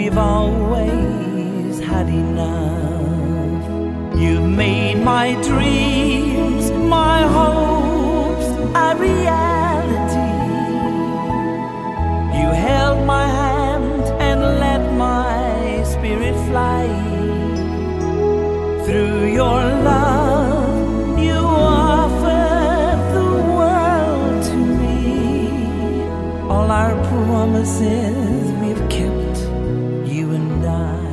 we've always had enough. You've made my dreams, my hopes a reality. You held my hand and let my spirit fly. Through your love, you offered the world to me. All our promises we've kept, you and I.